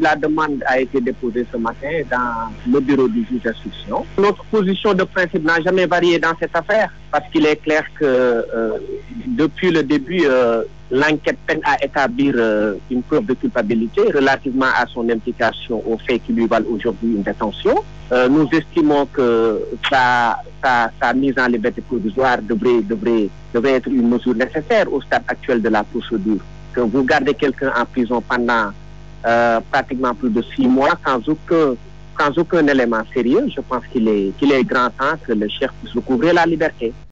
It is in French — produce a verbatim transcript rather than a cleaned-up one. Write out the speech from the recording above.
La demande a été déposée ce matin dans le bureau du juge d'instruction. Notre position de principe n'a jamais varié dans cette affaire parce qu'il est clair que euh, depuis le début, euh, l'enquête peine à établir euh, une preuve de culpabilité relativement à son implication aux faits qui lui valent aujourd'hui une détention. Euh, nous estimons que sa, sa, sa mise en liberté provisoire devrait, devrait, devrait être une mesure nécessaire au stade actuel de la procédure. Que vous gardez quelqu'un en prison pendant euh, pratiquement plus de six mois sans aucun, sans aucun élément sérieux, je pense qu'il est, qu'il est grand temps que le chef puisse recouvrer la liberté.